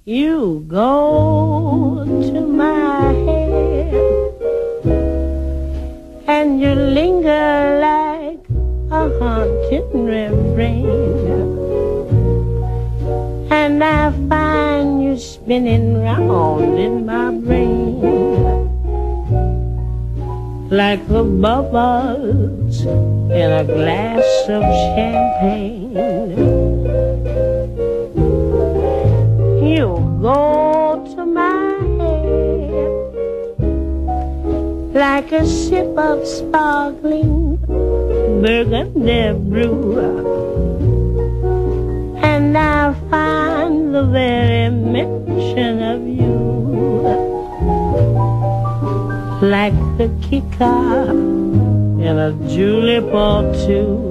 You go to my head and you linger like a haunting refrain, and I find you spinning round in my brain like the bubbles in a glass of champagne. You go to my head like a sip of sparkling burgundy brew, and I find the very mention of you like the kicker in a julep or two.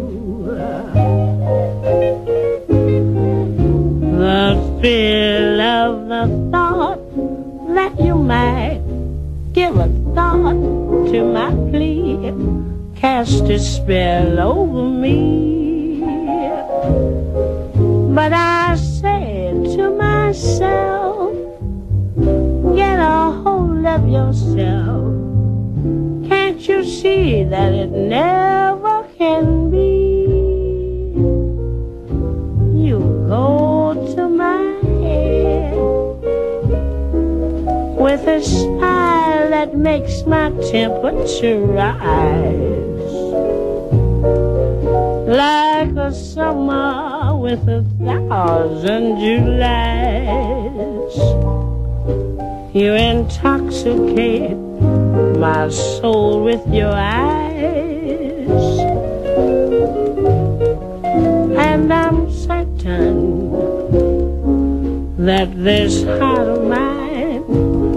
The thrill of the thought that you might give a thought to my plea cast a spell over me. But I said to myself, get a hold of yourself. Can't you see that it never can be? You go to my head with a smile that makes my temperature rise like a summer with 1,000 Julys. You intoxicate my soul with your eyes, and I'm certain that this heart of mine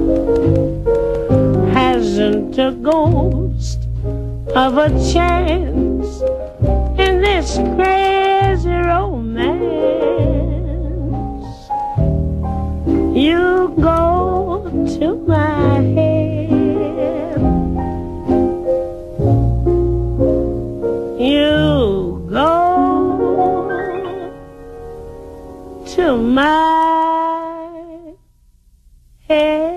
hasn't a ghost of a chance in this crazy romance. You go to my head, you go to my head.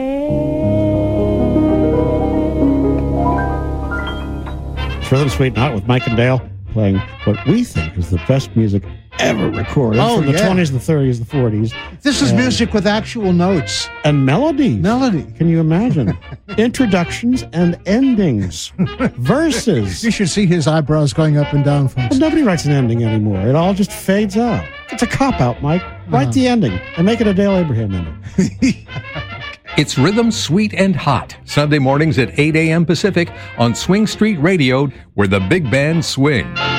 It's Rhythm Sweet Not with Mike and Dale, playing what we think is the best music ever recorded from the 20s, the 30s, the 40s. This is music with actual notes. And melodies. Melody. Can you imagine? Introductions and endings. Verses. You should see his eyebrows going up and down, folks. Well, nobody writes an ending anymore. It all just fades out. It's a cop-out, Mike. Write the ending and make it a Dale Abraham ending. It's Rhythm Sweet and Hot, Sunday mornings at 8 a.m. Pacific on Swing Street Radio, where the big band swing.